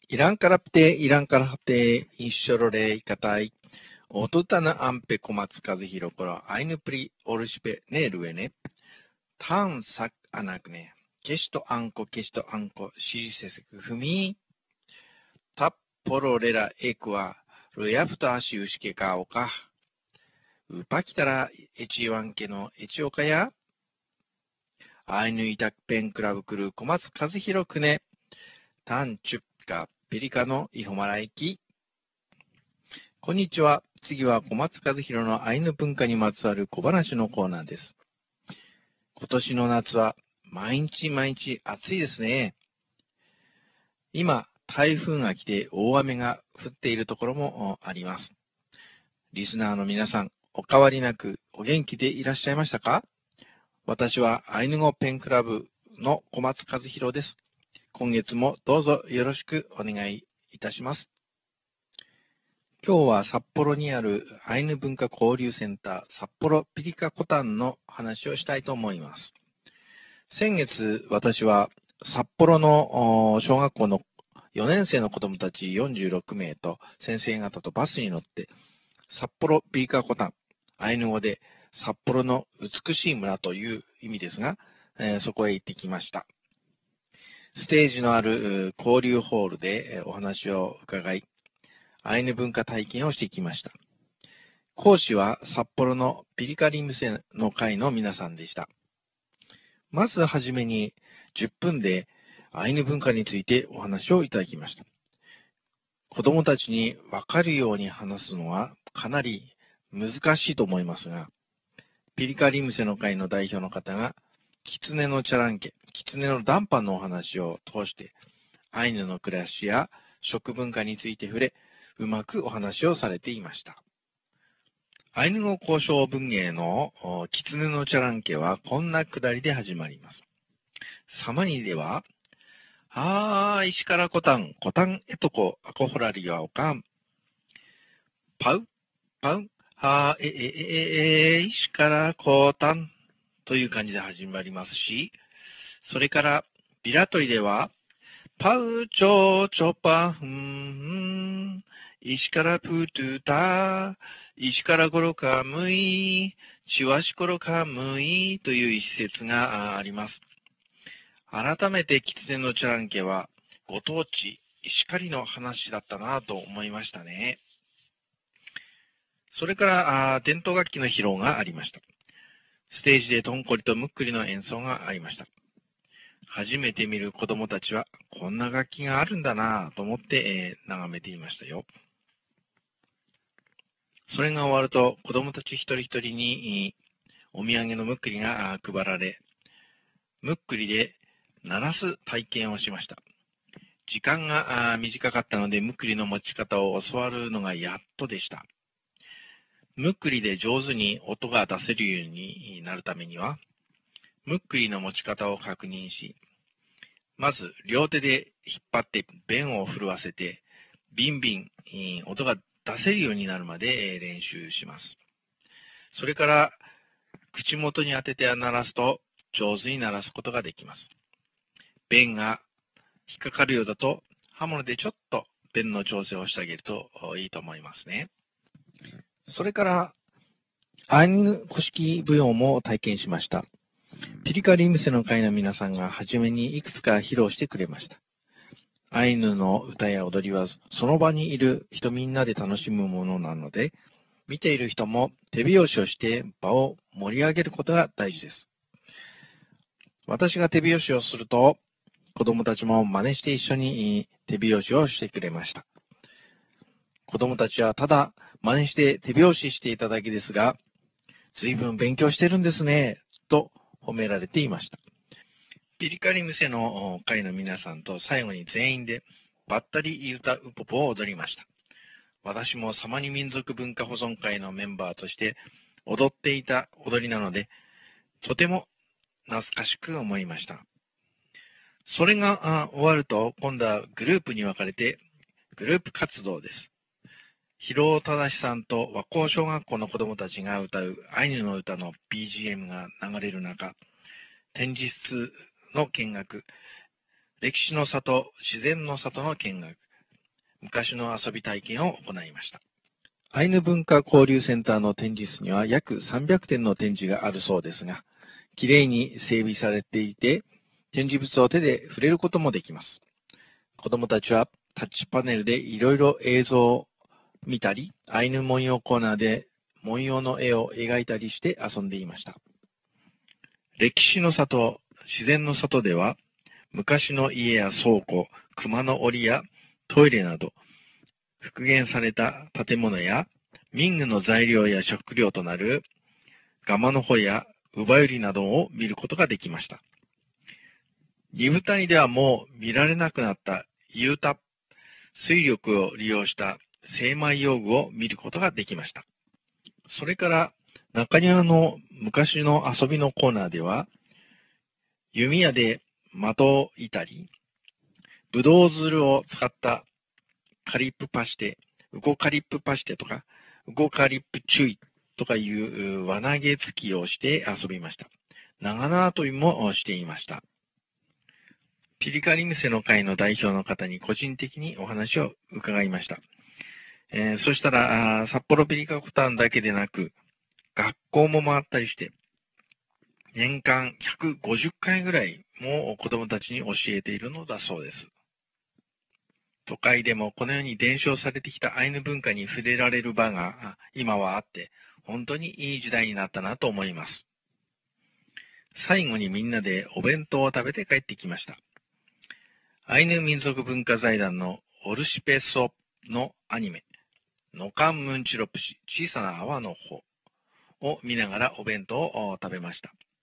이랑카랍테, 인쇼로레 이카타이, 오토타나 안페 고마츠 카즈히로코라, 아이누프리 오르시페 네루에네, 탄삭 아나그네, 게시토 안코, 시리세세크フミ、タッポロレラエクワ、ルヤプトアシウシケカオカ、ウパキタラエチワンケのエチオカや、アイヌイタクペンクラブクル小松和弘くね、タンチュッカペリカのイホマライキ。こんにちは。次は小松和弘のアイヌ文化にまつわる小話のコーナーです。今年の夏は毎日毎日暑いですね。今、台風が来て大雨が降っているところもあります。リスナーの皆さん、お変わりなくお元気でいらっしゃいましたか？私はアイヌ語ペンクラブの小松和弘です。今月もどうぞよろしくお願いいたします。今日は札幌にあるアイヌ文化交流センター札幌ピリカコタンの話をしたいと思います。先月、私は札幌の小学校の4年生の子どもたち46名と先生方とバスに乗って札幌ピリカコタン、アイヌ語で札幌の美しい村という意味ですが、そこへ行ってきました。ステージのある交流ホールでお話を伺い、アイヌ文化体験をしてきました。講師は札幌のピリカリムセの会の皆さんでした。まずはじめに10分でアイヌ文化についてお話をいただきました。子供たちにわかるように話すのはかなり難しいと思いますが、ピリカリムセの会の代表の方が、狐のチャランケ、狐の談判のお話を通して、アイヌの暮らしや食文化について触れ、うまくお話をされていました。アイヌ語交渉文芸の狐のチャランケはこんなくだりで始まります。サマニでは、石からコタンエトコ、アコホラリワオカン、パウ、石からコタンという感じで始まりますし、それからビラトリでは、パウチョチョパフン、石からプトゥタ、石からゴロカムイ、チワシコロカムイという一節があります。改めて狐のチャランケはご当地石狩の話だったなと思いましたね。それから伝統楽器の披露がありました。ステージでトンコリとムックリの演奏がありました。初めて見る子供たちはこんな楽器があるんだなと思って、眺めていましたよ。それが終わると子供たち一人一人にお土産のムックリが配られ、ムックリで鳴らす体験をしました。時間が短かったのでムックリの持ち方を教わるのがやっとでした。ムックリで上手に音が出せるようになるためには、ムックリの持ち方を確認し、まず両手で引っ張って弁を震わせて、ビンビン音が出せるようになるまで練習します。それから口元に当てて鳴らすと上手に鳴らすことができます。弁が引っかかるようだと刃物でちょっと弁の調整をしてあげるといいと思いますね。それからアイヌ古式舞踊も体験しました。ピリカリムセの会の皆さんがはじめにいくつか披露してくれました。アイヌの歌や踊りはその場にいる人みんなで楽しむものなので、見ている人も手拍子をして場を盛り上げることが大事です。私が手拍子をすると、子供たちも真似して一緒に手拍子をしてくれました。子供たちはただ真似して手拍子していただけですが、随分勉強してるんですね、と褒められていました。ピリカリムセの会の皆さんと最後に全員でバッタリユタウポポを踊りました。私もサマニ民族文化保存会のメンバーとして踊っていた踊りなので、とても懐かしく思いました。それが終わると、今度はグループに分かれてグループ活動です。広尾忠さんと和光小学校の子どもたちが歌うアイヌの歌の BGM が流れる中、展示室の見学、歴史の里、自然の里の見学、 昔の遊び体験を行いました。アイヌ文化交流センターの展示室には約300点の展示があるそうですが、きれいに整備されていて、展示物を手で触れることもできます。子どもたちはタッチパネルでいろいろ映像を見たり、アイヌ文様コーナーで文様の絵を描いたりして遊んでいました。歴史の里、自然の里では、昔の家や倉庫、熊の檻やトイレなど、復元された建物や民具の材料や食料となるガマの穂やウバユリなどを見ることができました。二部谷ではもう見られなくなったユータ、水力を利用した精米用具を見ることができました。それから中庭の昔の遊びのコーナーでは、弓矢で的を射たり、ブドウづるを使ったカリップパシテ、ウコカリップパシテとか、ウコカリップチュイとかいう輪投げ突きをして遊びました。長縄跳びもしていました。ピリカリムセの会の代表の方に個人的にお話を伺いました。そしたら、札幌ピリカコタンだけでなく、学校も回ったりして、年間150回ぐらいも子供たちに教えているのだそうです。都会でもこのように伝承されてきたアイヌ文化に触れられる場が今はあって、本当にいい時代になったなと思います。最後にみんなでお弁当を食べて帰ってきました。アイヌ民族文化財団のオルシペソのアニメ、ノカンムンチロプシ、小さな泡の方を見ながらお弁当を食べました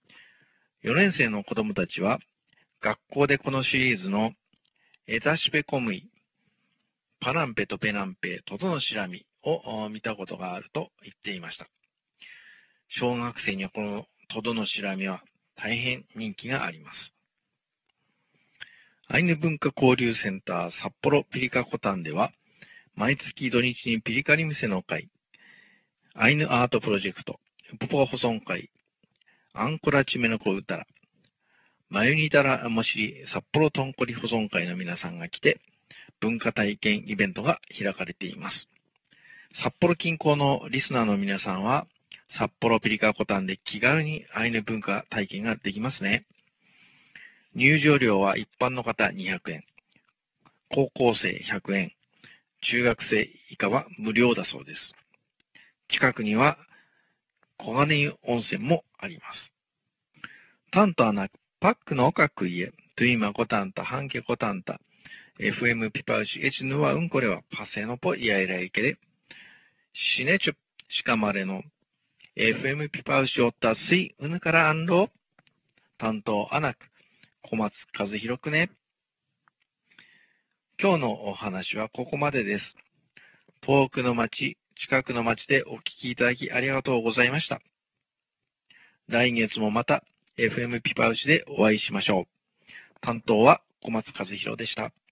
。4年生の子供たちは、学校でこのシリーズのエタシペコムイ、パナンペとペナンペ、トドのシラミを見たことがあると言っていました。小学生にはこのトドのシラミは大変人気があります。アイヌ文化交流センター札幌ピリカコタンでは、毎月土日にピリカリムセの会、アイヌアートプロジェクト、ポポ保存会、アンコラチメの子歌ら、マユニタラもしり札幌とんこり保存会の皆さんが来て、文化体験イベントが開かれています。札幌近郊のリスナーの皆さんは、札幌ピリカコタンで気軽にアイヌ文化体験ができますね。入場料は一般の方200円、高校生100円、中学生以下は無料だそうです。近くには小金湯温泉もあります。タンとアナパックのかくいえ、トゥイマコタンタ、ハンケコタンタ、FM ピパウシエチヌワウンコレはパセノポイヤイライケレ、シネチュシカマレの FM ピパウシオッタスイウヌからアンロ担当アナク小松和弘くね。今日のお話はここまでです。遠くの町、近くの町でお聞きいただきありがとうございました。来月もまた FM ピパウシでお会いしましょう。担当は小松和弘でした。